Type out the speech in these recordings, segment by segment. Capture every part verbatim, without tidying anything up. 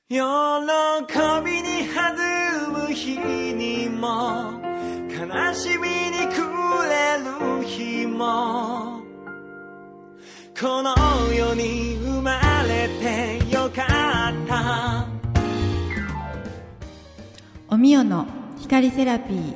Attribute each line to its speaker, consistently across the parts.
Speaker 1: 喜びに弾む日にも悲しみに暮れる日もこの世に生まれてよかった。
Speaker 2: おみよの光セラピー。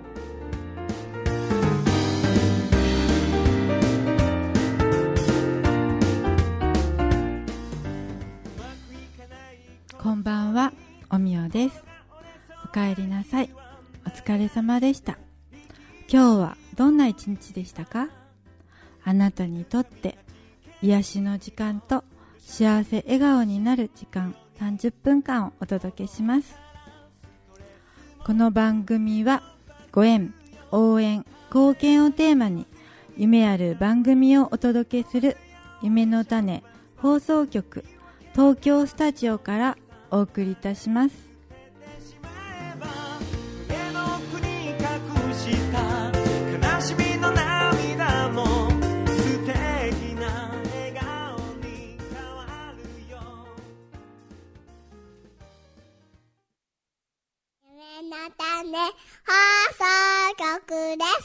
Speaker 2: こんばんは、おみよです。おかえりなさい。お疲れ様でした。今日はどんな一日でしたか？あなたにとって癒しの時間と幸せ笑顔になる時間さんじゅっぷんかんをお届けします。この番組はご縁、応援、貢献をテーマに夢ある番組をお届けする夢の種放送局東京スタジオからお送りいたします。
Speaker 3: 夢の種放送局です。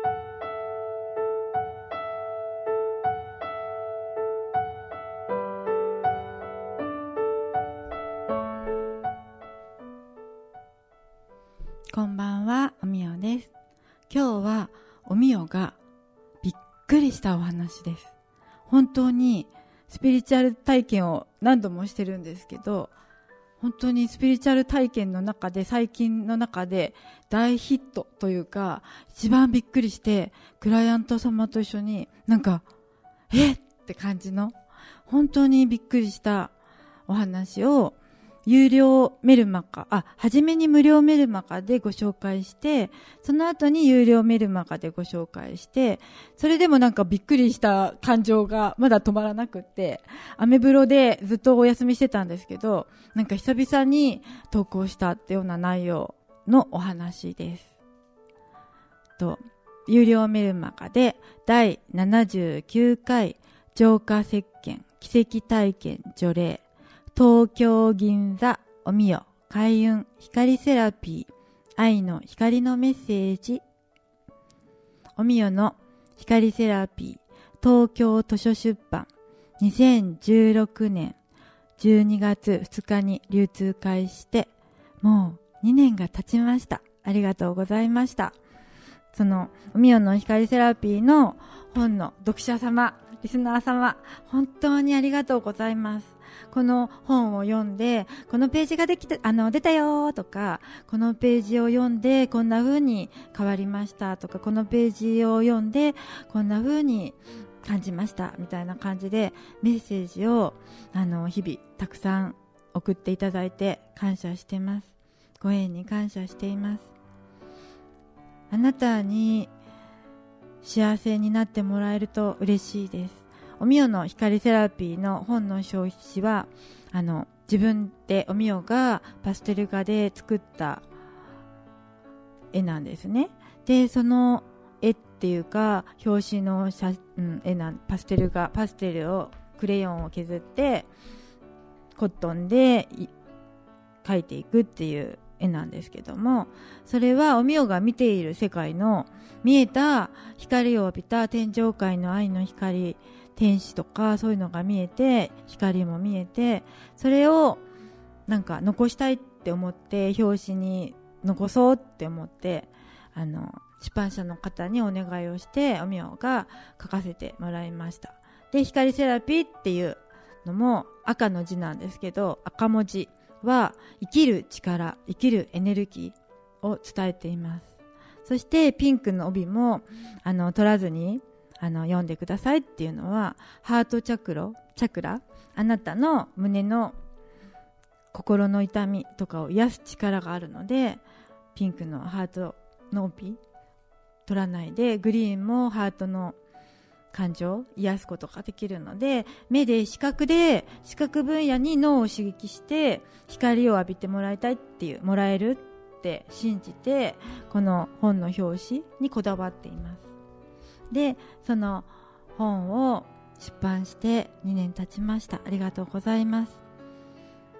Speaker 2: こんばんは、おみよです。今日はおみよがびっくりしたお話です。本当にスピリチュアル体験を何度もしてるんですけど、本当にスピリチュアル体験の中で最近の中で大ヒットというか一番びっくりして、クライアント様と一緒になんかえって感じの本当にびっくりしたお話を有料メルマガ、あ、はじめに無料メルマガでご紹介して、その後に有料メルマガでご紹介して、それでもなんかびっくりした感情がまだ止まらなくって、アメブロでずっとお休みしてたんですけど、なんか久々に投稿したってような内容のお話です。と、有料メルマガでだいななじゅうきゅうかい浄化石鹸奇跡体験除霊東京銀座おみよ開運光セラピー愛の光のメッセージ。おみよの光セラピー東京図書出版にせんじゅうろくねんじゅうにがつふつかに流通開始してもうにねんが経ちました。ありがとうございました。そのおみよの光セラピーの本の読者様リスナー様本当にありがとうございます。この本を読んでこのページができたあの出たよとか、このページを読んでこんな風に変わりましたとか、このページを読んでこんな風に感じましたみたいな感じでメッセージをあの日々たくさん送っていただいて感謝してます。ご縁に感謝しています。あなたに幸せになってもらえると嬉しいです。おみよの光セラピーの本の表紙はあの自分でおみよがパステル画で作った絵なんですね。でその絵っていうか表紙の写、うん、絵なんパステル画パステルをクレヨンを削ってコットンで描いていくっていう絵なんですけども、それはおみよが見ている世界の見えた光を浴びた天上界の愛の光、天使とかそういうのが見えて光も見えて、それをなんか残したいって思って表紙に残そうって思ってあの出版社の方にお願いをしておみよが書かせてもらいました。で光セラピーっていうのも赤の字なんですけど、赤文字は生きる力生きるエネルギーを伝えています。そしてピンクの帯もあの取らずにあの読んでくださいっていうのはハートチャクロチャクラ、あなたの胸の心の痛みとかを癒す力があるので、ピンクのハートの帯取らないでグリーンもハートの感情癒すことができるので、目で視覚で視覚分野に脳を刺激して光を浴びてもらいたいっていうもらえるって信じてこの本の表紙にこだわっています。でその本を出版してにねん経ちました。ありがとうございます。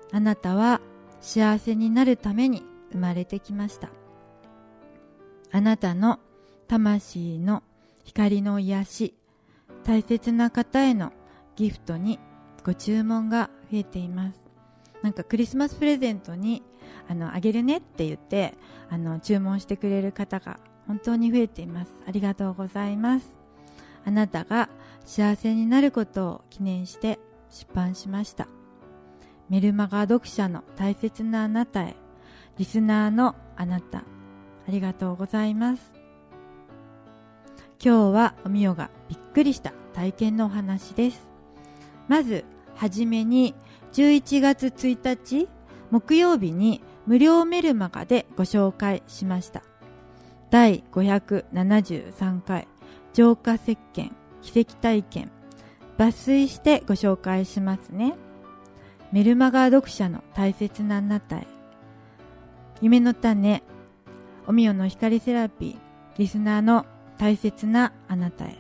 Speaker 2: あなたは幸せになるために生まれてきました。あなたの魂の光の癒し、大切な方へのギフトにご注文が増えています。なんかクリスマスプレゼントにあのあげるねって言ってあの注文してくれる方が本当に増えています。ありがとうございます。あなたが幸せになることを記念して出版しました。メルマガ読者の大切なあなたへ、リスナーのあなた、ありがとうございます。今日はおみよがびっくりした体験のお話です。まずはじめにじゅういちがつついたち木曜日に無料メルマガでご紹介しましただいごひゃくななじゅうさんかい浄化石鹸奇跡体験、抜粋してご紹介しますね。メルマガ読者の大切なあなたへ、夢の種、おみよの光セラピー、リスナーの大切なあなたへ。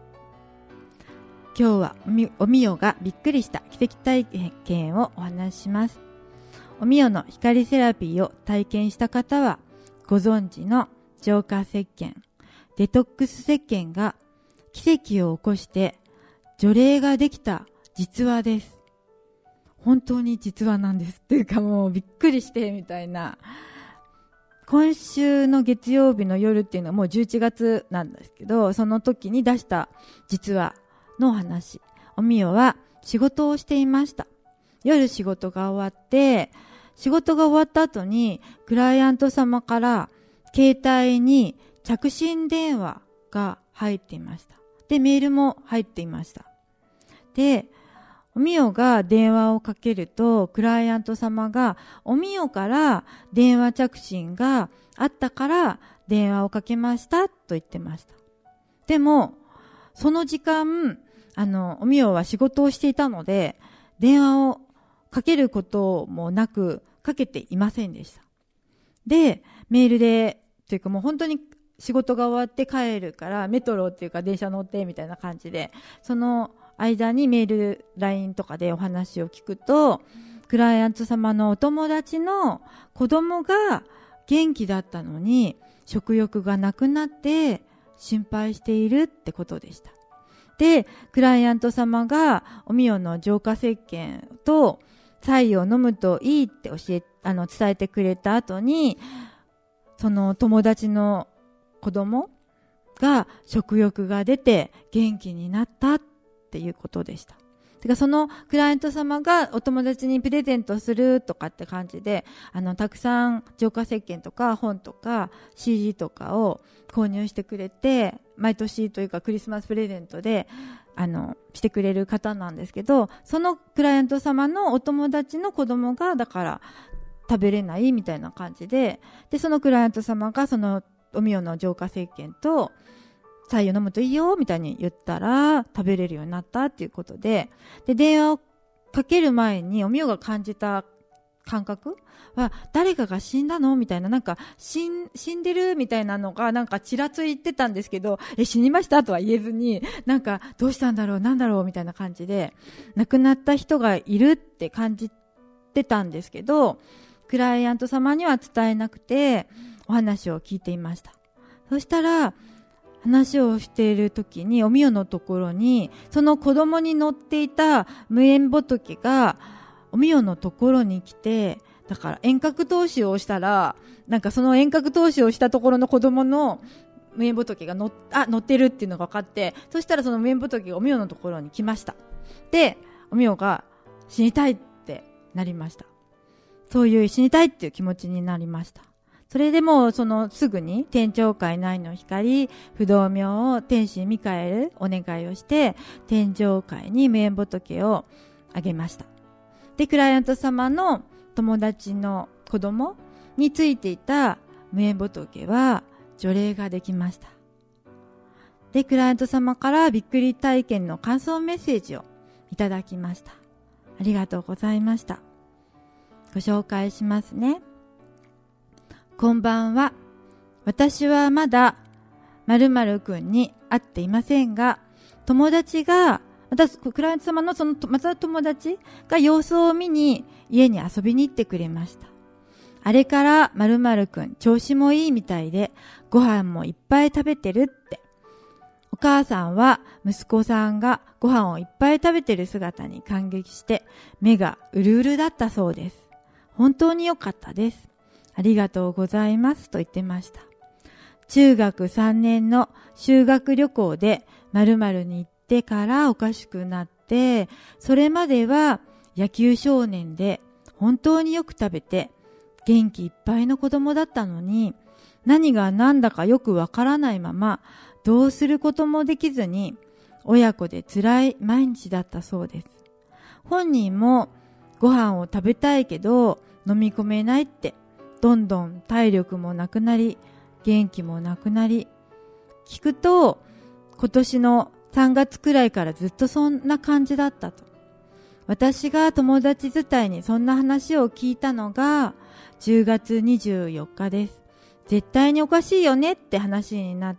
Speaker 2: 今日はおみ、おみよがびっくりした奇跡体験をお話しします。おみよの光セラピーを体験した方はご存知の浄化石鹸、デトックス石鹸が奇跡を起こして除霊ができた実話です。本当に実話なんですっていうか、もうびっくりしてみたいな。今週の月曜日の夜っていうのはもうじゅういちがつなんですけど、その時に出した実話の話。おみよは仕事をしていました。夜仕事が終わって、仕事が終わった後にクライアント様から携帯に着信電話が入っていました。で、メールも入っていました。で、おみよが電話をかけると、クライアント様がおみよから電話着信があったから電話をかけましたと言ってました。でも、その時間、あの、おみよは仕事をしていたので、電話をかけることもなく、かけていませんでした。で、メールで、というかもう本当に仕事が終わって帰るから、メトロっていうか電車乗ってみたいな感じで、その間にメール、ライン とかでお話を聞くと、クライアント様のお友達の子供が元気だったのに、食欲がなくなって心配しているってことでした。で、クライアント様がおみよの浄化石鹸と菜を飲むといいって教え、あの、伝えてくれた後に、その友達の子供が食欲が出て元気になったっていうことでした。てかそのクライアント様がお友達にプレゼントするとかって感じで、あの、たくさん浄化石鹸とか本とか シーディー とかを購入してくれて、毎年というかクリスマスプレゼントで、あの、してくれる方なんですけど、そのクライアント様のお友達の子供が、だから食べれないみたいな感じで、で、そのクライアント様がそのおみよの浄化石鹸と、菜を飲むといいよみたいに言ったら食べれるようになったっていうことで、で、電話をかける前におみよが感じた感覚は、誰かが死んだのみたいな、なんか死ん、死んでるみたいなのがなんかちらついてたんですけど、え、死にましたとは言えずに、なんかどうしたんだろうなんだろうみたいな感じで、亡くなった人がいるって感じてたんですけど、クライアント様には伝えなくてお話を聞いていました。そしたら話をしている時におみよのところにその子供に乗っていた無縁仏がおみよのところに来て、だから遠隔投資をしたら、なんかその遠隔投資をしたところの子供の無縁仏が乗っ、あ、乗ってるっていうのが分かって、そしたらその無縁仏がおみよのところに来ました。で、おみよが死にたいってなりました。そういう死にたいっていう気持ちになりました。それでもそのすぐに天上界の愛の光不動明を天使ミカエルお願いをして天上界に無縁仏をあげました。で、クライアント様の友達の子供についていた無縁仏は除霊ができました。で、クライアント様からびっくり体験の感想メッセージをいただきました。ありがとうございました。ご紹介しますね。こんばんは。私はまだ〇〇くんに会っていませんが、友達がまたクライアント様のそのまた友達が様子を見に家に遊びに行ってくれました。あれから〇〇くん調子もいいみたいでご飯もいっぱい食べてるって。お母さんは息子さんがご飯をいっぱい食べてる姿に感激して目がうるうるだったそうです。本当に良かったです。ありがとうございますと言ってました。中学さんねんの修学旅行で〇〇に行ってからおかしくなって、それまでは野球少年で本当によく食べて元気いっぱいの子供だったのに、何が何だかよくわからないままどうすることもできずに親子で辛い毎日だったそうです。本人もご飯を食べたいけど飲み込めないって、どんどん体力もなくなり元気もなくなり、聞くと今年のさんがつくらいからずっとそんな感じだったと。私が友達伝いにそんな話を聞いたのがじゅうがつにじゅうよっかです。絶対におかしいよねって話になって、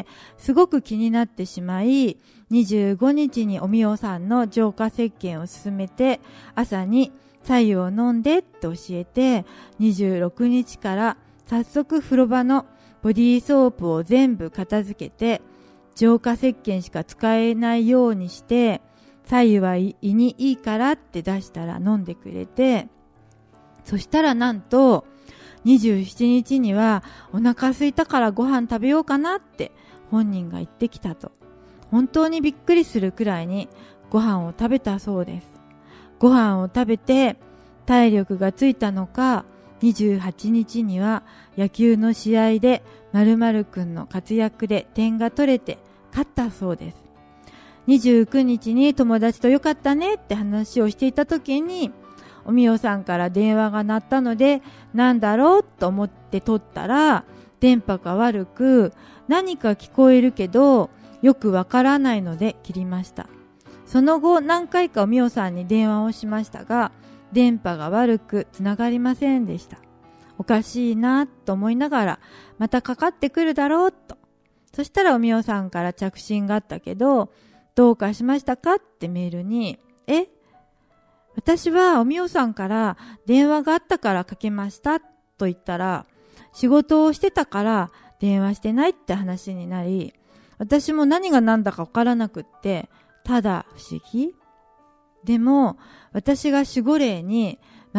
Speaker 2: すごく気になってしまい、にじゅうごにちにおみおさんの浄化石鹸を勧めて、朝に白湯を飲んでって教えて、にじゅうろくにちから早速風呂場のボディーソープを全部片付けて、浄化石鹸しか使えないようにして、白湯は胃にいいからって出したら飲んでくれて、そしたらなんとにじゅうしちにちにはお腹空いたからご飯食べようかなって本人が言ってきたと。本当にびっくりするくらいにご飯を食べたそうです。ご飯を食べて体力がついたのか、にじゅうはちにちには野球の試合で〇〇くんの活躍で点が取れて勝ったそうです。にじゅうくにちに友達とよかったねって話をしていた時に、おみおさんから電話が鳴ったので、なんだろうと思って取ったら、電波が悪く、何か聞こえるけど、よくわからないので切りました。その後、何回かおみおさんに電話をしましたが、電波が悪くつながりませんでした。おかしいなと思いながら、またかかってくるだろうと。そしたらおみおさんから着信があったけど、どうかしましたかってメールに、え私はおみおさんから電話があったからかけましたと言ったら、仕事をしてたから電話してないって話になり、私も何が何だかわからなくって、ただ不思議。でも私が守護霊に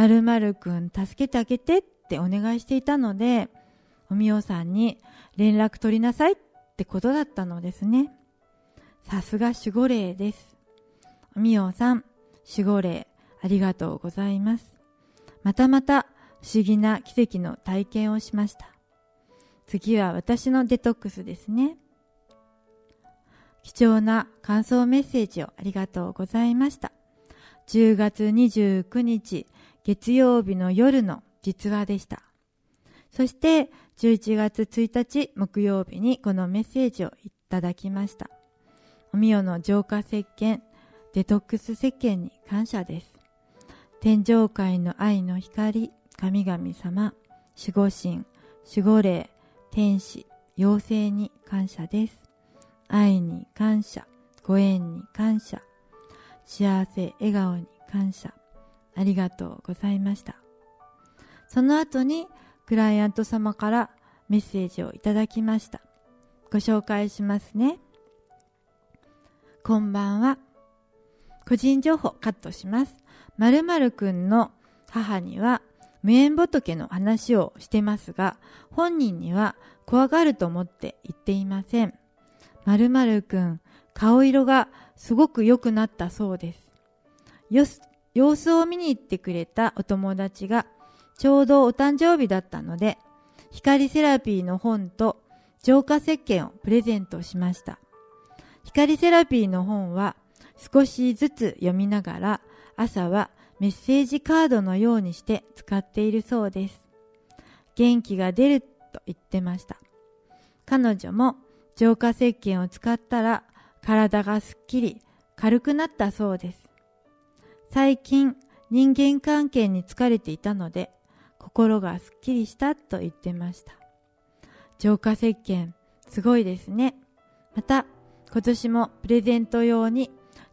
Speaker 2: 〇〇くん助けてあげてってお願いしていたので、おみおさんに連絡取りなさいってことだったのですね。さすが守護霊です。おみおさん、守護霊ありがとうございます。またまた不思議な奇跡の体験をしました。次は私のデトックスですね。貴重な感想メッセージをありがとうございました。じゅうがつにじゅうくにち月曜日の夜の実話でした。そしてじゅういちがつついたち木曜日にこのメッセージをいただきました。おみおの浄化石鹸デトックス石鹸に感謝です。天上界の愛の光、神々様、守護神、守護霊、天使、妖精に感謝です。愛に感謝、ご縁に感謝、幸せ、笑顔に感謝、ありがとうございました。その後にクライアント様からメッセージをいただきました。ご紹介しますね。こんばんは。個人情報カットします。〇〇くんの母には無縁仏の話をしてますが、本人には怖がると思って言っていません。〇〇くん、顔色がすごく良くなったそうです。よす様子を見に行ってくれたお友達がちょうどお誕生日だったので、光セラピーの本と浄化石鹸をプレゼントしました。光セラピーの本は少しずつ読みながら、朝はメッセージカードのようにして使っているそうです。元気が出ると言ってました。彼女も浄化石鹸を使ったら体がすっきり軽くなったそうです。最近人間関係に疲れていたので心がすっきりしたと言ってました。浄化石鹸すごいですね。また今年もプレゼント用に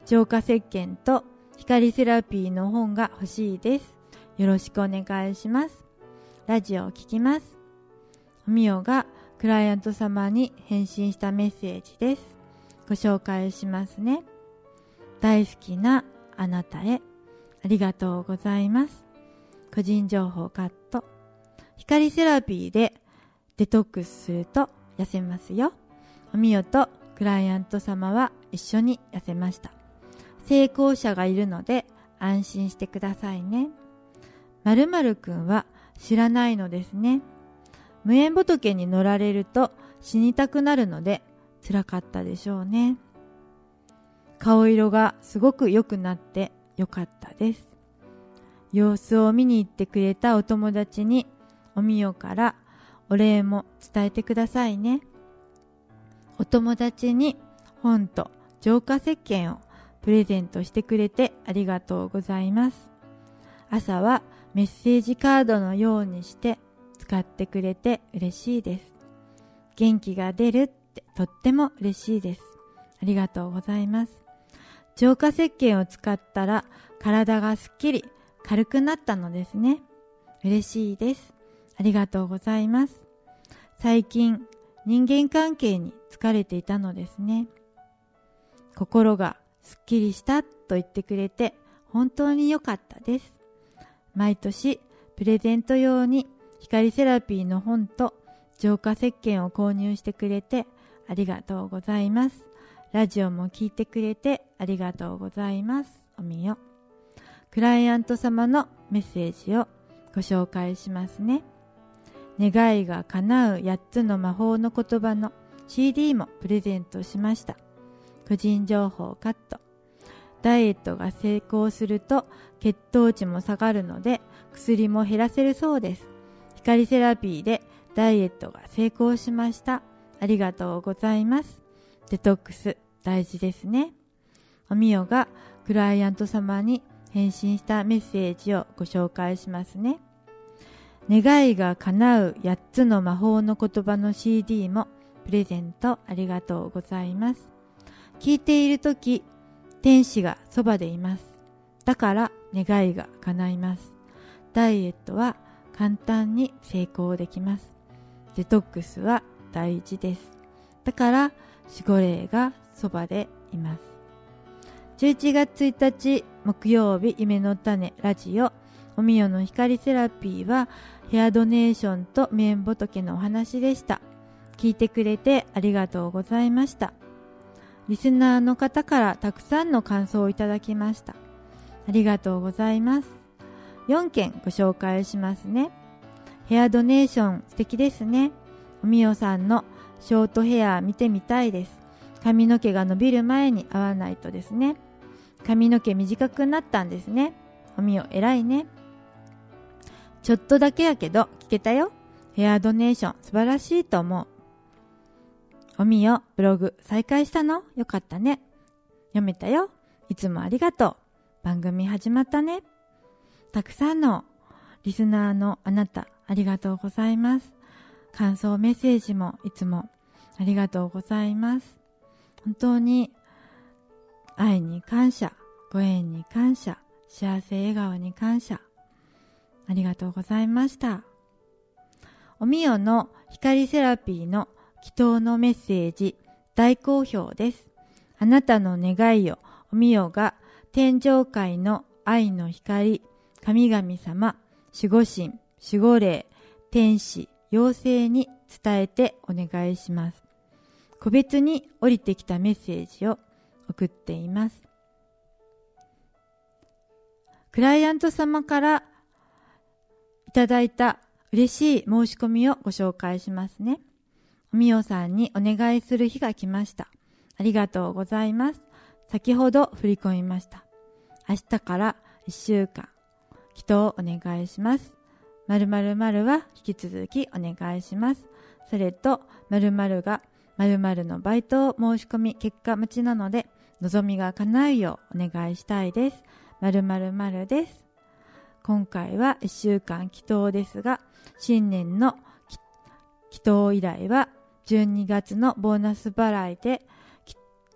Speaker 2: 浄化石鹸と光セラピーの本が欲しいです。よろしくお願いします。ラジオを聞きます。おみよがクライアント様に返信したメッセージです。ご紹介しますね。大好きなあなたへありがとうございます。個人情報カット。光セラピーでデトックスすると痩せますよ。おみよとクライアント様は一緒に痩せました。成功者がいるので安心してくださいね。〇〇くんは知らないのですね。無縁仏に乗られると死にたくなるので辛かったでしょうね。顔色がすごく良くなってよかったです。様子を見に行ってくれたお友達におみよからお礼も伝えてくださいね。お友達に本と浄化石鹸をプレゼントしてくれてありがとうございます。朝はメッセージカードのようにして使ってくれて嬉しいです。元気が出るってとっても嬉しいです。ありがとうございます。浄化石鹸を使ったら体がすっきり軽くなったのですね。嬉しいです。ありがとうございます。最近人間関係に疲れていたのですね。心がすっきりしたと言ってくれて本当に良かったです。毎年プレゼント用に光セラピーの本と浄化石鹸を購入してくれてありがとうございます。ラジオも聞いてくれてありがとうございます。おみよ。クライアント様のメッセージをご紹介しますね。願いが叶うやっつの魔法の言葉の シーディー もプレゼントしました。個人情報カット。ダイエットが成功すると血糖値も下がるので薬も減らせるそうです。光セラピーでダイエットが成功しました。ありがとうございます。デトックス大事ですね。おみよがクライアント様に返信したメッセージをご紹介しますね。願いが叶うやっつの魔法の言葉の シーディー もプレゼントありがとうございます。聞いているとき、天使がそばでいます。だから願いが叶います。ダイエットは簡単に成功できます。デトックスは大事です。だから守護霊がそばでいます。じゅういちがつついたち木曜日、夢の種ラジオおみよの光セラピーはヘアドネーションと無縁仏のお話でした。聞いてくれてありがとうございました。リスナーの方からたくさんの感想をいただきました。ありがとうございます。よんけんご紹介しますね。ヘアドネーション素敵ですね。おみよさんのショートヘア見てみたいです。髪の毛が伸びる前に合わないとですね。髪の毛短くなったんですね。おみよ偉いね。ちょっとだけやけど聞けたよ。ヘアドネーション素晴らしいと思う。おみよブログ再開したの？よかったね。読めたよ。いつもありがとう。番組始まったね。たくさんのリスナーのあなたありがとうございます。感想メッセージもいつもありがとうございます。本当に愛に感謝、ご縁に感謝、幸せ笑顔に感謝、ありがとうございました。おみよの光セラピーの祈祷のメッセージ大好評です。あなたの願いをおみよが天上界の愛の光、神々様、守護神、守護霊、天使、妖精に伝えてお願いします。個別に降りてきたメッセージを送っています。クライアント様からいただいた嬉しい申し込みをご紹介しますね。おみよさんにお願いする日が来ました。ありがとうございます。先ほど振り込みました。明日からいっしゅうかん祈祷をお願いします。〇〇〇は引き続きお願いします。それと〇〇が〇〇のバイトを申し込み結果待ちなので望みが叶うようお願いしたいです。〇〇〇です。今回はいっしゅうかん祈祷ですが、新年の祈祷依頼はじゅうにがつのボーナス払いで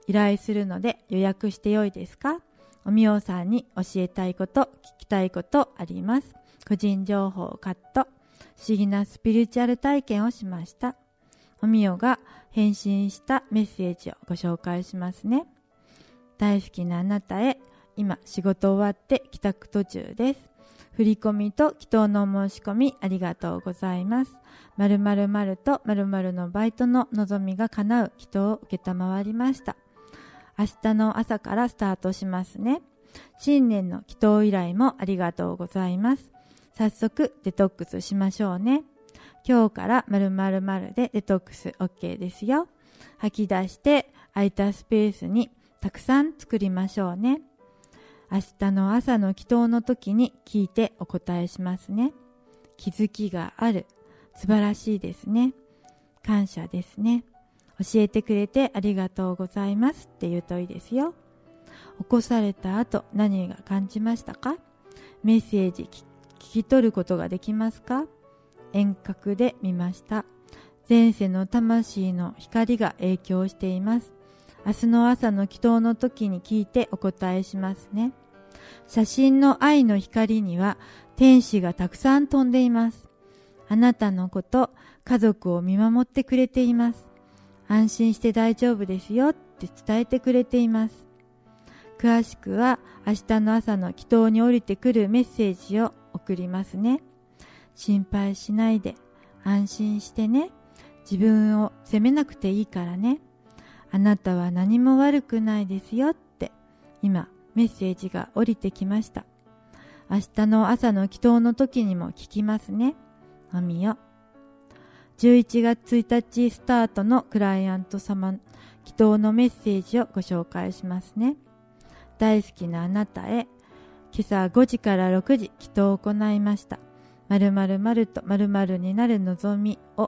Speaker 2: 依頼するので予約してよいですか？おみおさんに教えたいこと、聞きたいことあります。個人情報カット。不思議なスピリチュアル体験をしました。おみおが返信したメッセージをご紹介しますね。大好きなあなたへ、今仕事終わって帰宅途中です。振り込みと祈祷の申し込みありがとうございます。〇〇〇と〇〇のバイトの望みが叶う祈祷を受けたまわりました。明日の朝からスタートしますね。新年の祈祷依頼もありがとうございます。早速デトックスしましょうね。今日から〇〇〇でデトックス OK ですよ。吐き出して空いたスペースにたくさん作りましょうね。明日の朝の祈祷の時に聞いてお答えしますね。気づきがある。素晴らしいですね。感謝ですね。教えてくれてありがとうございますって言うといいですよ。起こされた後何が感じましたか？メッセージ聞き取ることができますか？遠隔で見ました。前世の魂の光が影響しています。明日の朝の祈祷の時に聞いてお答えしますね。写真の愛の光には天使がたくさん飛んでいます。あなたのこと、家族を見守ってくれています。安心して大丈夫ですよって伝えてくれています。詳しくは明日の朝の祈祷に降りてくるメッセージを送りますね。心配しないで、安心してね。自分を責めなくていいからね。あなたは何も悪くないですよって今メッセージが降りてきました。明日の朝の祈祷の時にも聞きますね。おみよ。じゅういちがつついたちスタートのクライアント様祈祷のメッセージをご紹介しますね。大好きなあなたへ、今朝ごじからろくじ祈祷を行いました。〇〇〇と〇〇になる望みを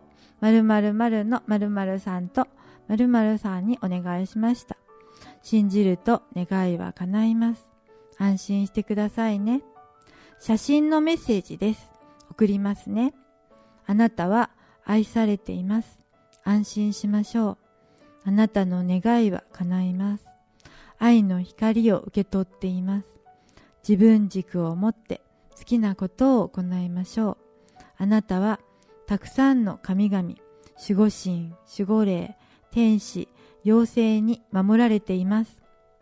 Speaker 2: 〇〇〇の〇〇さんと〇〇さんにお願いしました。信じると願いは叶います。安心してくださいね。写真のメッセージです。送りますね。あなたは愛されています。安心しましょう。あなたの願いは叶います。愛の光を受け取っています。自分軸を持って好きなことを行いましょう。あなたはたくさんの神々、守護神、守護霊、天使、妖精に守られています。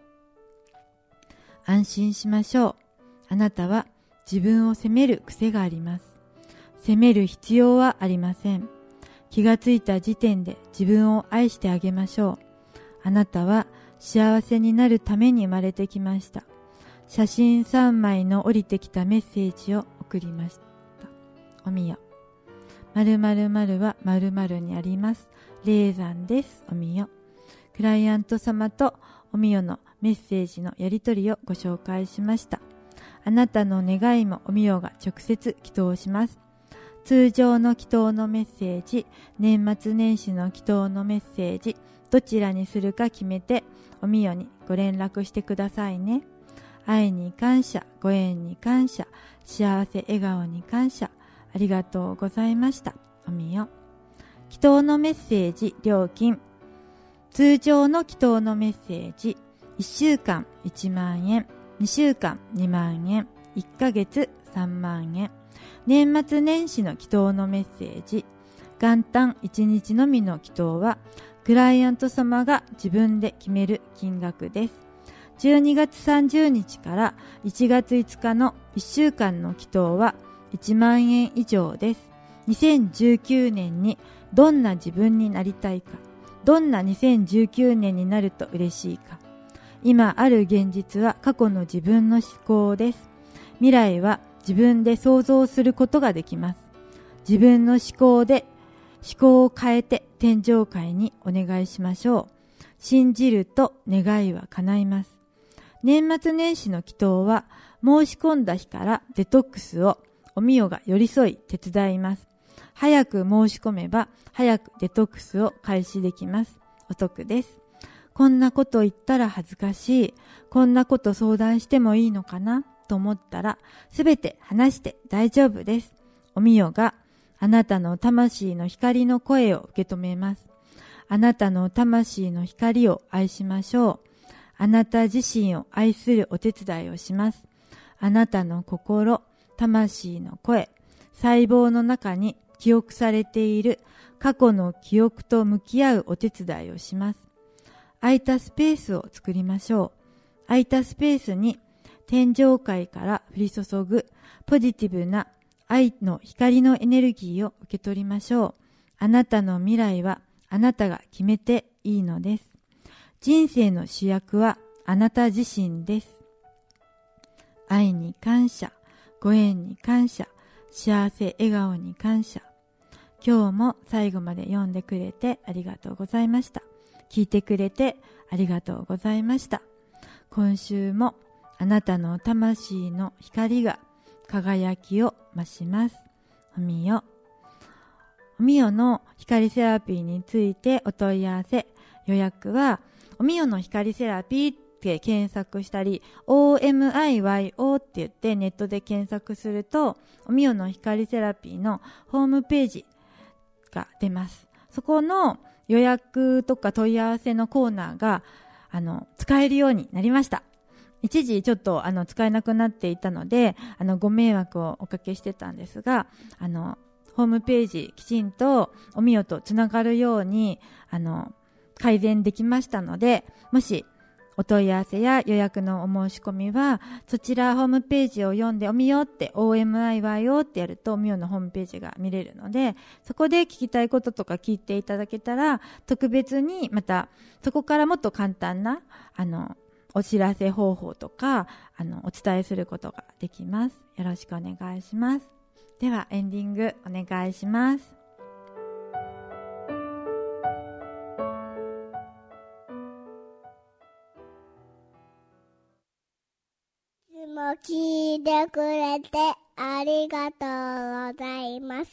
Speaker 2: 安心しましょう。あなたは自分を責める癖があります。責める必要はありません。気がついた時点で自分を愛してあげましょう。あなたは幸せになるために生まれてきました。写真さんまいの降りてきたメッセージを送りました。おみよ。〇〇〇は〇〇にあります。霊山です。おみよ。クライアント様とおみよのメッセージのやり取りをご紹介しました。あなたの願いもおみよが直接祈祷します。通常の祈祷のメッセージ、年末年始の祈祷のメッセージ、どちらにするか決めておみよにご連絡してくださいね。愛に感謝、ご縁に感謝、幸せ笑顔に感謝、ありがとうございました。おみよ。祈祷のメッセージ料金。通常の祈祷のメッセージ、いっしゅうかんいちまんえん、にしゅうかんにまんえん、いっかげつさんまんえん。年末年始の祈祷のメッセージ、元旦いちにちのみの祈祷は、クライアント様が自分で決める金額です。じゅうにがつさんじゅうにちからいちがついつかのいっしゅうかんの祈祷はいちまんえん以上です。にせんじゅうきゅうねんにどんな自分になりたいか、どんなにせんじゅうきゅうねんになると嬉しいか。今ある現実は過去の自分の思考です。未来は自分で想像することができます。自分の思考で思考を変えて天上界にお願いしましょう。信じると願いは叶います。年末年始の祈祷は申し込んだ日からデトックスをおみよが寄り添い手伝います。早く申し込めば早くデトックスを開始できます。お得です。こんなこと言ったら恥ずかしい。こんなこと相談してもいいのかなと思ったらすべて話して大丈夫です。おみよがあなたの魂の光の声を受け止めます。 あなたの魂の光を愛しましょう。あなた自身を愛するお手伝いをします。あなたの心、魂の声、細胞の中に記憶されている過去の記憶と向き合うお手伝いをします。空いたスペースを作りましょう。空いたスペースに天上界から降り注ぐポジティブな愛の光のエネルギーを受け取りましょう。あなたの未来はあなたが決めていいのです。人生の主役はあなた自身です。愛に感謝、ご縁に感謝、幸せ笑顔に感謝。今日も最後まで読んでくれてありがとうございました。聞いてくれてありがとうございました。今週もあなたの魂の光が輝きを増します。おみよ。おみよの光セラピーについてお問い合わせ、予約はおみよの光セラピーって検索したり オーエムアイワイオー って言ってネットで検索するとおみよの光セラピーのホームページが出ます。そこの予約とか問い合わせのコーナーがあの使えるようになりました。一時ちょっとあの使えなくなっていたのであのご迷惑をおかけしてたんですが、あのホームページきちんとおみよとつながるようにあの改善できましたので、もしお問い合わせや予約のお申し込みはそちらホームページを読んでおみよって オーエムアイワイオー ってやるとおみよのホームページが見れるので、そこで聞きたいこととか聞いていただけたら特別にまたそこからもっと簡単なあのお知らせ方法とかあのお伝えすることができます。よろしくお願いします。ではエンディングお願いします。
Speaker 3: いつも聞いてくれてありがとうございます。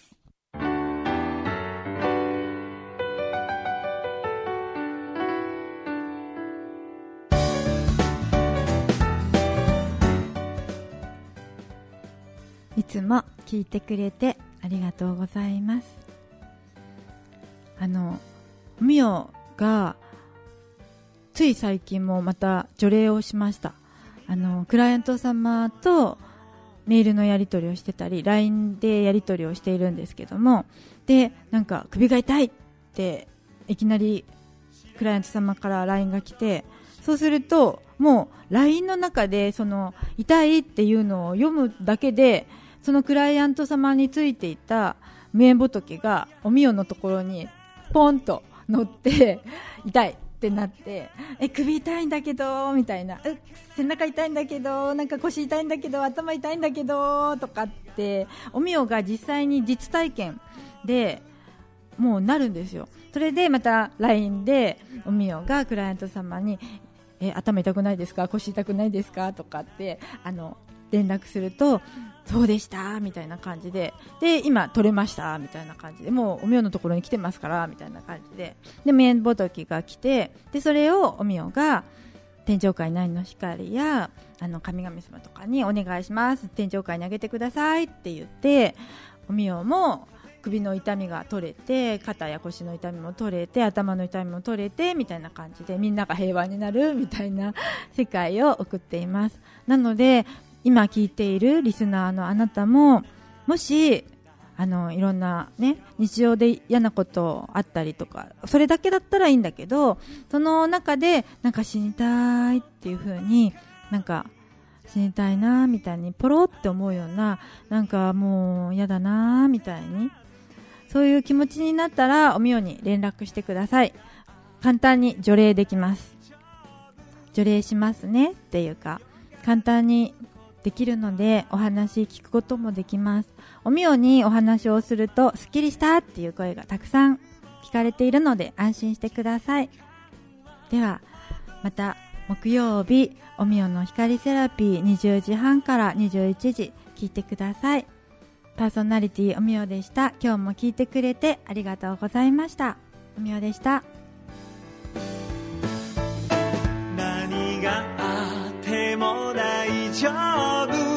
Speaker 2: いつも聞いてくれてありがとうございます。あのみよがつい最近もまた除霊をしました。あのクライアント様とメールのやり取りをしてたり ライン でやり取りをしているんですけども、でなんか首が痛いっていきなりクライアント様から ライン が来て、そうするともう ライン の中でその痛いっていうのを読むだけでそのクライアント様についていた無縁仏がおみよのところにポンと乗って痛いってなって、え首痛いんだけどみたいな、う背中痛いんだけどなんか腰痛いんだけど頭痛いんだけどとかっておみよが実際に実体験でもうなるんですよ。それでまた ライン でおみよがクライアント様にえ頭痛くないですか腰痛くないですかとかってあの連絡するとそうでしたみたいな感じで、で今取れましたみたいな感じで、もうおみよのところに来てますからみたいな感じで、で無縁仏が来て、でそれをおみよが天上界内の光やあの神々様とかにお願いします、天上界にあげてくださいって言って、おみよも首の痛みが取れて肩や腰の痛みも取れて頭の痛みも取れてみたいな感じでみんなが平和になるみたいな世界を送っています。なので今聞いているリスナーのあなたももしあのいろんな、ね、日常で嫌なことあったりとかそれだけだったらいいんだけど、その中でなんか死にたいっていう風になんか死にたいなみたいにポロって思うような、なんかもう嫌だなみたいにそういう気持ちになったらおみよに連絡してください。簡単に除霊できます。除霊しますねっていうか簡単にできるのでお話聞くこともできます。おみよにお話をするとすっきりしたっていう声がたくさん聞かれているので安心してください。ではまた木曜日おみよの光セラピーにじゅうじはんからにじゅういちじ聞いてください。パーソナリティおみよでした。今日も聞いてくれてありがとうございました。おみよでした。
Speaker 1: 何があっても大丈夫